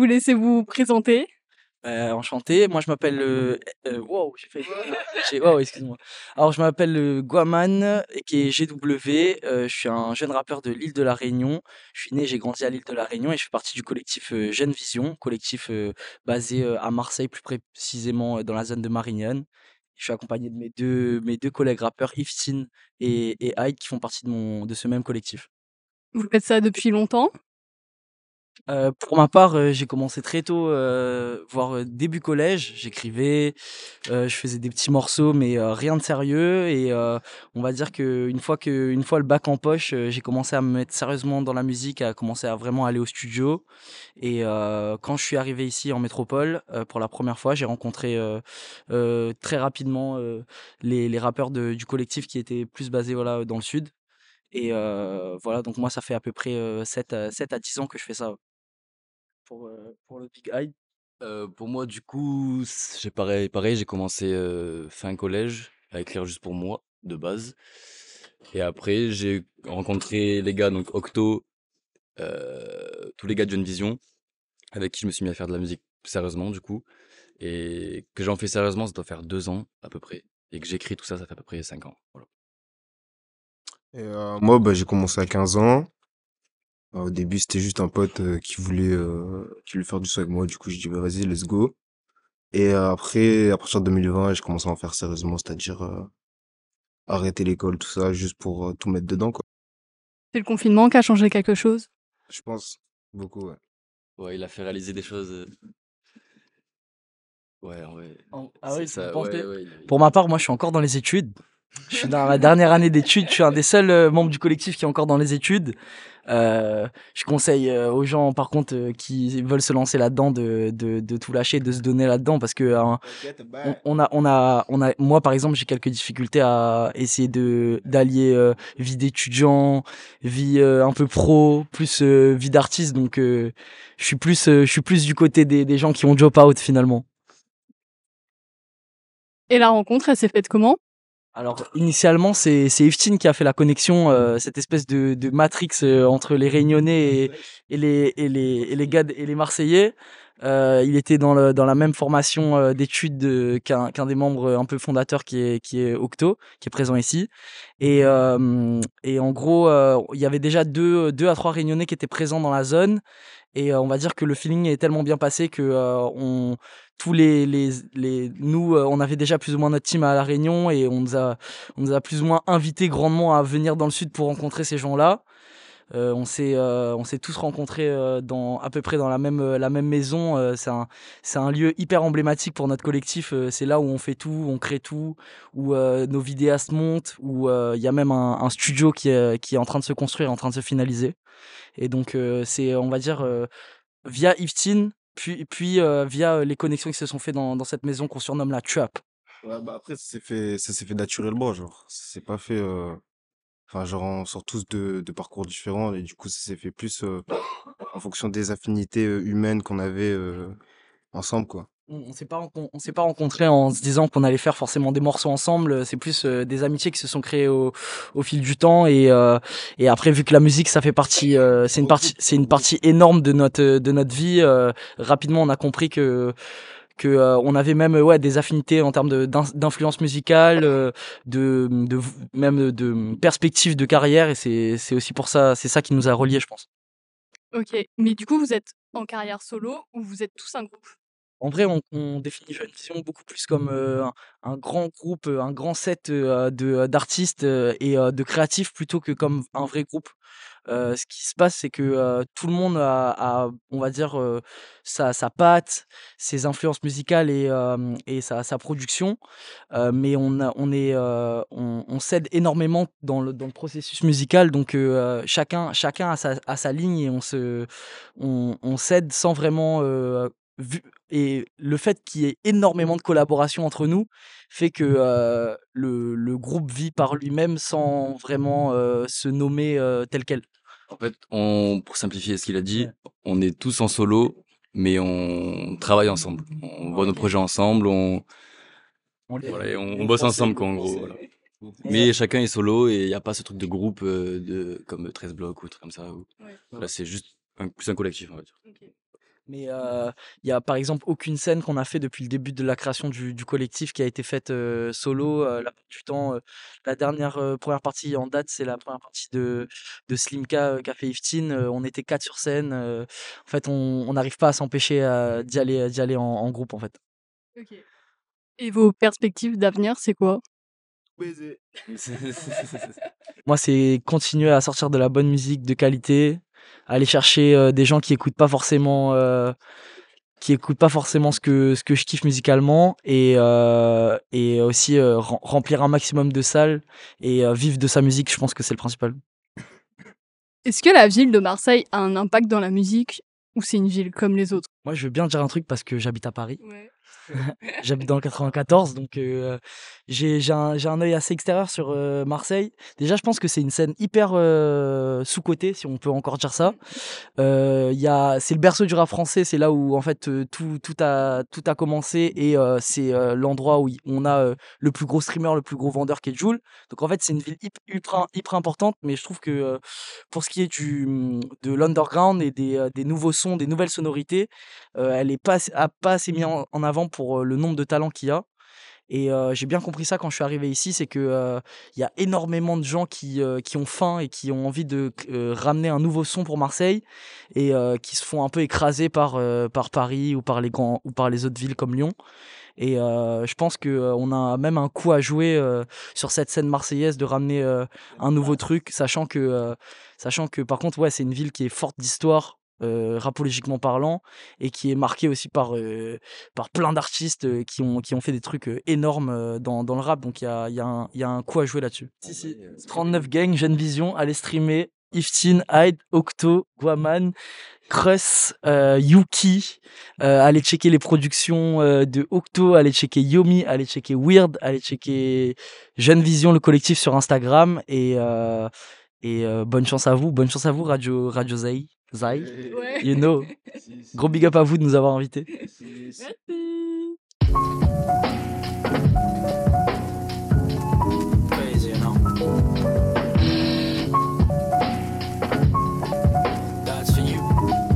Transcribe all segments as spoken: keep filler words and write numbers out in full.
vous laisser vous présenter. Euh, enchanté, moi je m'appelle euh, euh, wow, j'ai fait j'ai wow, excuse-moi. Alors je m'appelle euh, Guaman qui est G W, euh, je suis un jeune rappeur de l'île de la Réunion. Je suis né, j'ai grandi à l'île de la Réunion et je fais partie du collectif euh, Jeune Vision, collectif euh, basé euh, à Marseille plus précisément euh, dans la zone de Marignane. Je suis accompagné de mes deux mes deux collègues rappeurs Iftin et et Hyde qui font partie de mon de ce même collectif. Vous faites ça depuis longtemps? Heu, pour ma part, heu, j'ai commencé très tôt, heu, voire, heu, début collège. J'écrivais, heu, je faisais des petits morceaux, mais, heu, rien de sérieux et heu, on va dire qu'une fois que une fois le bac en poche, heu, j'ai commencé à me mettre sérieusement dans la musique, à commencer à vraiment aller au studio et heu, quand je suis arrivé ici en métropole, heu, pour la première fois, j'ai rencontré, heu heu, très rapidement, heu, les les rappeurs de du collectif qui étaient plus basés, voilà, dans le sud et heu, voilà, donc moi ça fait à peu près, heu, sept à sept à dix ans que je fais ça. Pour, heu, pour le Big Eye. Euh, pour moi, du coup, c- j'ai pareil, pareil, j'ai commencé euh, fin collège à écrire juste pour moi, de base. Et après, j'ai rencontré les gars, donc Octo, euh, tous les gars de Jeune Vision, avec qui je me suis mis à faire de la musique sérieusement, du coup. Et que j'en fais sérieusement, ça doit faire deux ans à peu près. Et que j'écris tout ça, ça fait à peu près cinq ans. Voilà. Et euh, moi, bah, j'ai commencé à quinze ans. Euh, au début, c'était juste un pote euh, qui voulait, euh, qui voulait faire du son avec moi. Du coup, j'ai dit, bah, vas-y, let's go. Et euh, après, à partir de deux mille vingt, j'ai commencé à en faire sérieusement, c'est-à-dire euh, arrêter l'école, tout ça, juste pour euh, tout mettre dedans, quoi. C'est le confinement qui a changé quelque chose? Je pense beaucoup, ouais. Ouais, il a fait réaliser des choses. euh, Ouais, ouais. En ah C'est oui, vous ça, ouais, pensez? ouais. il a- Pour ma part, moi, je suis encore dans les études. Je suis dans ma dernière année d'études. Je suis un des seuls euh, membres du collectif qui est encore dans les études. Euh, je conseille euh, aux gens, par contre, euh, qui veulent se lancer là-dedans, de, de, de tout lâcher, de se donner là-dedans, parce que hein, on, on a, on a, on a, moi, par exemple, j'ai quelques difficultés à essayer de d'allier euh, vie d'étudiant, vie euh, un peu pro, plus euh, vie d'artiste. Donc, euh, je suis plus, euh, je suis plus du côté des, des gens qui ont drop out finalement. Et la rencontre, elle s'est faite comment? Alors initialement c'est c'est Iftin qui a fait la connexion, euh, cette espèce de, de matrix euh, entre les Réunionnais et, et les et les et les gars d- et les Marseillais. Euh, il était dans le dans la même formation euh, d'études euh, qu'un qu'un des membres euh, un peu fondateurs qui est qui est Octo, qui est présent ici. Et euh, et en gros euh, il y avait déjà deux deux à trois Réunionnais qui étaient présents dans la zone. Et euh, on va dire que le feeling est tellement bien passé que euh, on tous les les les nous euh, on avait déjà plus ou moins notre team à la Réunion et on nous a on nous a plus ou moins invités grandement à venir dans le sud pour rencontrer ces gens-là. Euh, on s'est euh, on s'est tous rencontrés euh, dans à peu près dans la même euh, la même maison. Euh, c'est un c'est un lieu hyper emblématique pour notre collectif. Euh, c'est là où on fait tout, on crée tout, où euh, nos vidéastes montent, où euh, il y a même un, un studio qui est qui est en train de se construire, en train de se finaliser. Et donc euh, c'est on va dire euh, via Iftin, puis, puis euh, via euh, les connexions qui se sont faites dans, dans cette maison qu'on surnomme la Trap. Ouais, bah après, ça s'est fait, ça s'est fait naturellement, genre. Ça s'est pas fait, euh, enfin, genre, on sort tous de, de parcours différents et du coup, ça s'est fait plus euh, en fonction des affinités euh, humaines qu'on avait euh, ensemble, quoi. On, on s'est pas rencon- on s'est pas rencontrés en se disant qu'on allait faire forcément des morceaux ensemble. C'est plus euh, des amitiés qui se sont créées au, au fil du temps et euh, et après vu que la musique ça fait partie, euh, c'est une partie, c'est une partie énorme de notre de notre vie. Euh, rapidement on a compris que que euh, on avait même ouais des affinités en termes de d'in- d'influence musicale, euh, de de même de perspective de carrière et c'est c'est aussi pour ça, c'est ça qui nous a reliés, je pense. Ok, mais du coup, vous êtes en carrière solo ou vous êtes tous un groupe? En vrai, on, on définit Jeune Vision beaucoup plus comme euh, un, un grand groupe, euh, un grand set euh, de euh, d'artistes euh, et euh, de créatifs plutôt que comme un vrai groupe. Euh, ce qui se passe, c'est que euh, tout le monde a, a, on va dire, euh, sa, sa patte, ses influences musicales et, euh, et sa, sa production. Euh, mais on, a- on est, euh, on, on s'aide énormément dans le, dans le processus musical. Donc euh, chacun, chacun a sa, a sa ligne et on se, on, on s'aide sans vraiment euh, vu, et le fait qu'il y ait énormément de collaboration entre nous fait que euh, le, le groupe vit par lui-même sans vraiment euh, se nommer euh, tel quel. En fait, on, pour simplifier ce qu'il a dit, Ouais. on est tous en solo, mais on travaille ensemble. On voit nos projets ensemble, on, On les- voilà, et on, on bosse ensemble, quoi, en gros. Voilà. Mais chacun est solo et il n'y a pas ce truc de groupe euh, de, comme treize blocs ou trucs comme ça. Où, Ouais. là, c'est juste un, plus un collectif, on va dire. Ok. Mais euh, il y a par exemple aucune scène qu'on a fait depuis le début de la création du, du collectif qui a été faite euh, solo. Euh, la plupart du temps, euh, la dernière euh, première partie en date, c'est la première partie de, de Slimka euh, qu'a fait Yvetin. Euh, on était quatre sur scène. Euh, en fait, on on n'arrive pas à s'empêcher euh, d'y aller, d'y aller en, en groupe en fait. Ok. Et vos perspectives d'avenir, c'est quoi? Baiser. Moi, c'est continuer à sortir de la bonne musique de qualité, aller chercher euh, des gens qui écoutent pas forcément, euh, qui écoutent pas forcément ce que ce que je kiffe musicalement, et euh, et aussi euh, rem- remplir un maximum de salles et euh, vivre de sa musique. Je pense que c'est le principal. Est-ce que la ville de Marseille a un impact dans la musique ou c'est une ville comme les autres? Moi, je veux bien dire un truc parce que j'habite à Paris. Ouais. J'habite dans le quatre-vingt-quatorze, donc euh, j'ai j'ai un, j'ai un œil assez extérieur sur euh, Marseille. Déjà, je pense que c'est une scène hyper euh, sous-cotée, si on peut encore dire ça. Euh, il y a, c'est le berceau du rap français, c'est là où en fait euh, tout, tout, a, tout a commencé, et euh, c'est euh, l'endroit où y- on a euh, le plus gros streamer, le plus gros vendeur qui est Jul. Donc en fait, c'est une ville hyp- ultra, hyper importante, mais je trouve que euh, pour ce qui est du, hum, de l'underground et des, euh, des nouveaux sons, des nouvelles sonorités, euh, elle est pas, assez- a pas assez mis en, en avant pour euh, le nombre de talents qu'il y a. Et euh, j'ai bien compris ça quand je suis arrivé ici, c'est que euh, il y a énormément de gens qui, euh, qui ont faim et qui ont envie de euh, ramener un nouveau son pour Marseille, et euh, qui se font un peu écraser par, euh, par Paris ou par les grands ou par les autres villes comme Lyon. Et euh, je pense que euh, on a même un coup à jouer euh, sur cette scène marseillaise de ramener euh, un nouveau truc, sachant que euh, sachant que par contre ouais, c'est une ville qui est forte d'histoire. Euh, rapologiquement parlant, et qui est marquée aussi par euh, par plein d'artistes euh, qui ont qui ont fait des trucs euh, énormes euh, dans dans le rap, donc il y a il y a un il y a un coup à jouer là-dessus. Si si, trente-neuf Gang, Jeune Vision, allez streamer Yvetin, Hyde, Octo, Guaman, Cruss, euh, Yuki, euh, allez checker les productions euh, de Octo, allez checker Yomi, allez checker Weird, allez checker Jeune Vision, le collectif sur Instagram, et euh, et euh, bonne chance à vous, bonne chance à vous Radio Radio Zai, Zai, Ouais. you know. Gros big up à vous de nous avoir invités. Merci. Crazy, you know. That's for you.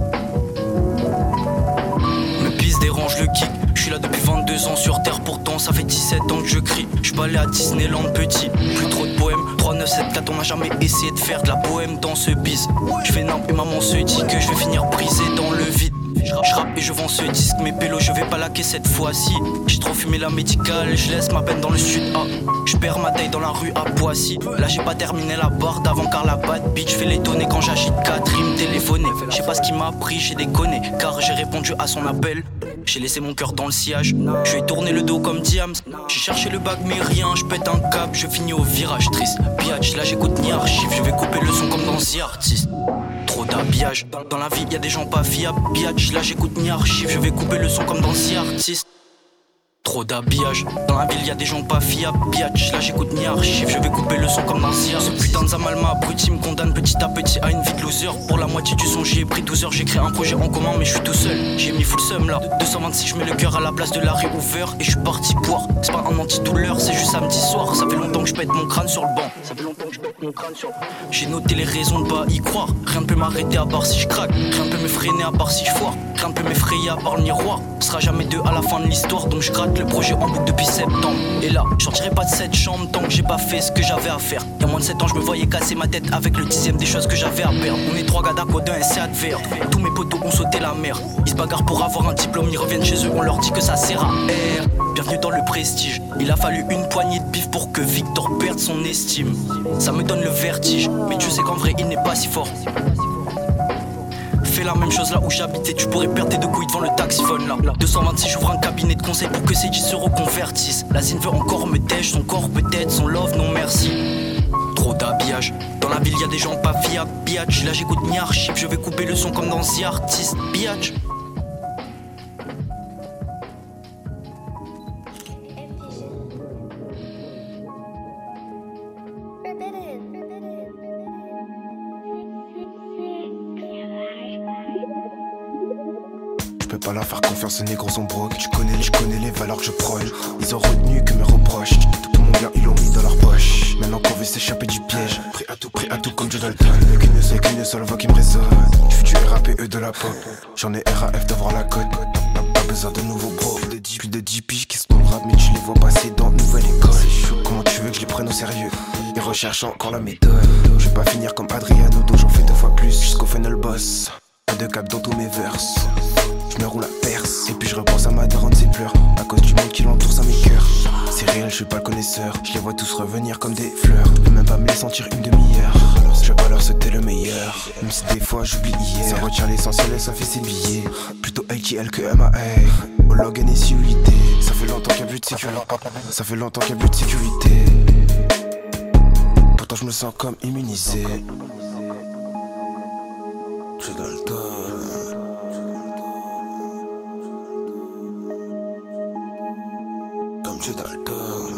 Me pisse dérange le kick. Je suis là depuis vingt-deux ans sur terre, pourtant ça fait dix-sept ans que je crie. Je suis pas allé à Disneyland petit, plus trop de poèmes. Trois neuf sept quatre, on m'a jamais essayé de faire de la bohème dans ce bise. Je fais nimp et maman se dit que je vais finir brisé dans le vide. Je rappe et je vends ce disque, mes pélos je vais pas laquer cette fois-ci. J'ai trop fumé la médicale, je laisse ma peine dans le sud. Ah, je perds ma taille dans la rue à Poissy. Là j'ai pas terminé la barre d'avant car la bad bitch fait l'étonner quand j'agite quatre rimes téléphonées. Je sais pas ce qui m'a pris, j'ai déconné car j'ai répondu à son appel. J'ai laissé mon cœur dans le sillage, je lui ai tourné le dos comme Diams. J'ai cherché le bac mais rien, je pète un câble, je finis au virage triste. Biatch, là j'écoute ni archive, je vais couper le son comme dans The Artist. Trop d'habillage, dans la vie y'a des gens pas fiables. Biatch, là j'écoute ni archive, je vais couper le son comme dans The Artist. Trop d'habillage, dans la ville y'a des gens pas fiables. Biatch, là j'écoute ni archive, je vais couper le son comme dans The Artist. Ce putain de Zamal m'a abruti, me condamne petit à petit à une vie de loser. Pour la moitié du son j'ai pris douze heures, j'ai créé un projet en commun mais je suis tout seul. J'ai mis full seum là, deux cent vingt-six je mets le cœur à la place de la rue ouvert. Et je suis parti boire, c'est pas un antidouleur, c'est juste samedi soir. Ça fait longtemps que je pète mon crâne sur le banc. Ça fait longtemps que je pète mon crâne sur le banc. J'ai noté les raisons de pas y croire. Rien ne peut m'arrêter à part si je craque. Rien ne peut me freiner à part si je foire. Rien ne peut m'effrayer à part le miroir. Ce sera jamais deux à la fin de l'histoire, donc je gratte le projet en boucle depuis septembre. Et là, je sortirai pas de cette chambre tant que j'ai pas fait ce que j'avais à faire. Il y a moins de sept ans, je me voyais casser ma tête avec le dixième des choses que j'avais à perdre. On est trois gars d'Aquodin et c'est adverse. Tous mes potos ont sauté la mer. Ils se bagarrent pour avoir un diplôme, ils reviennent chez eux, on leur dit que ça sert à air. Bienvenue dans le prestige. Il a fallu une poignée de bif pour que Victor perde son estime. Ça me donne le vertige, mais tu sais qu'en vrai il n'est pas si fort. Fais la même chose là où j'habitais, tu pourrais perdre tes deux couilles devant le taxiphone là. deux cent vingt-six, j'ouvre un cabinet de conseil pour que ces dix se reconvertissent. La zine veut encore me tèche, son corps peut-être, son love non merci. Trop d'habillage, dans la ville y'a des gens pas fiables. Biatch, là j'écoute ni archive, je vais couper le son comme dans The Artist. Biatch. Je peux pas la faire confiance, ces négros sont broke. Tu connais, je connais les valeurs que je prône. Ils ont retenu que mes reproches. Tout mon bien, ils l'ont mis dans leur poche. Maintenant qu'on veut s'échapper du piège. Prêt à tout, prêt à tout comme Joe Dalton. Y'a qu'une seule, qu'une seule voix qui me résonne. J'fais du R A P E de la pop. J'en ai R A F d'avoir la cote. Pas besoin de nouveaux bros. Plus de dix piges qui se tombent rap, mais tu les vois passer dans nouvelle école. C'est chaud, comment tu veux que je les prenne au sérieux? Ils recherchent encore la méthode. Je vais pas finir comme Adriano, donc j'en fais deux fois plus jusqu'au final boss. Pas de cap dans tous mes verses. Je me roule à perce. Et puis je repense à ma daronne, ses pleurs. À cause du monde qui l'entoure, ça m'écoeure. C'est réel, je suis pas le connaisseur. Je les vois tous revenir comme des fleurs. Je peux même pas me les sentir une demi-heure. Je vais pas leur souhaiter le meilleur. Même si des fois j'oublie hier. Ça retient l'essentiel et ça fait ses billets. Plutôt A T L que M A A. Au login et S U I D. Ça fait longtemps qu'il y a plus de sécurité. Ça fait longtemps qu'il y a plus de sécurité. Pourtant je me sens comme immunisé. Je dans le dos. Comme je dans le dos.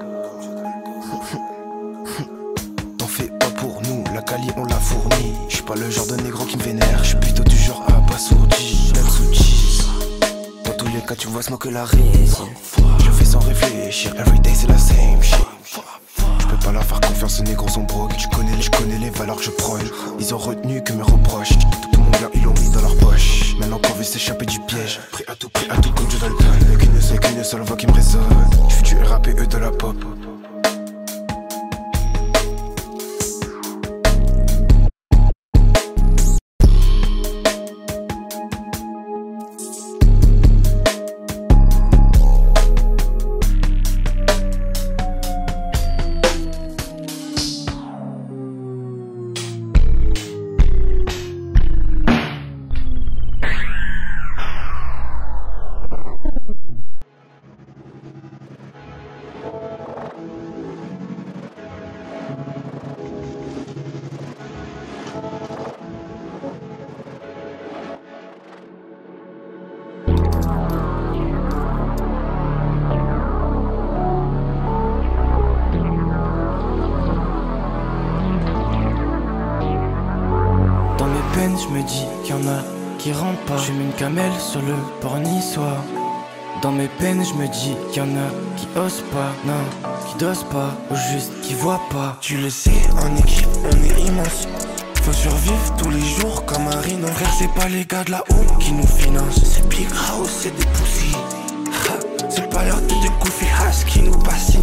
T'en fais pas pour nous, la quali on l'a fourni. J'suis pas le genre de négro qui me vénère. J'suis plutôt du genre abasourdi. Même sous cheese. Dans tous les cas tu vois smoke la résine. Je fais sans réfléchir, everyday c'est la same shit. Je peux pas leur faire confiance, ces négros sont broke. Tu connais, je connais les valeurs que je prône. Ils ont retenu que mes reproches. Tout mon bien ils l'ont mis dans leur poche. Maintenant qu'on veut s'échapper du piège. Prêt à tout, prêt à tout comme Joe Dalton. Y'a qu'une seule, qu'une seule voix qui me résonne. J'fais du R A P E de la pop. Je me dis qu'il y en a qui rentrent pas. Je mets une camelle sur le port niçois. Dans mes peines je me dis qu'il y en a qui osent pas. Non, qui dosent pas, ou juste qui voient pas. Tu le sais, en équipe on est immense. Faut survivre tous les jours comme un rhino. Frère c'est pas les gars de là-haut qui nous financent. C'est Big House, c'est des poussies. C'est pas leur tête de Kofi Haas qui nous bassine.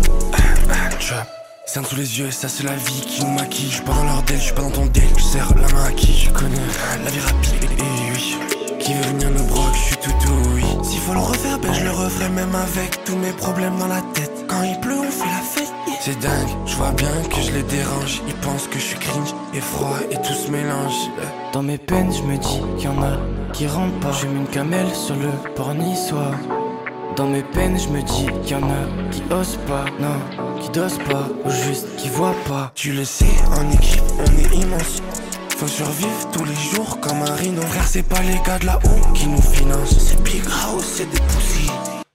Trap. Cernes sous les yeux, ça c'est la vie qui nous maquille. J'suis pas dans leur deal, j'suis pas dans ton deal. J'serre la main à qui je connais la vie rapide, et oui. Qui veut venir nous broc, j'suis tout oui. S'il faut le refaire, ben je le referai même avec tous mes problèmes dans la tête. Quand il pleut, on fait la fête, yeah. C'est dingue, j'vois bien que je les dérange. Ils pensent que j'suis cringe et froid et tout se mélange. Dans mes peines, je me dis qu'il y en a qui rentrent pas. J'ai mis une camelle sur le port niçois. Dans mes peines, je me dis qu'il y en a qui osent pas, non, qui dosent pas, ou juste qui voient pas. Tu le sais, en équipe, on est immense. Faut survivre tous les jours comme un rhino. Frère, c'est pas les gars de là-haut qui nous financent. C'est Big House, c'est des poussies.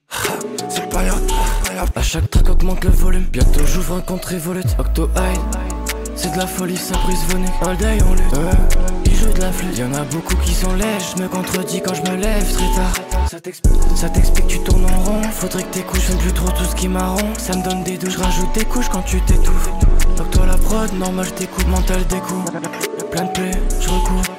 C'est pas leur... À chaque track augmente le volume. Bientôt j'ouvre un compte Revolut. Octo High, c'est de la folie, ça brise venu. All day on lutte, ouais. Ils jouent de la flûte. Y'en a beaucoup qui sont lèges, je me contredis quand je me lève très tard. Ça t'explique, ça t'explique que tu tournes en rond. Faudrait que t'écoutes, j'aime plus trop tout ce qui m'arrond. Ça me donne des douches, je rajoute des couches quand tu t'étouffes. Donc toi la prod, normal je t'écoute, mental des coups. Plein de plaies, je recours.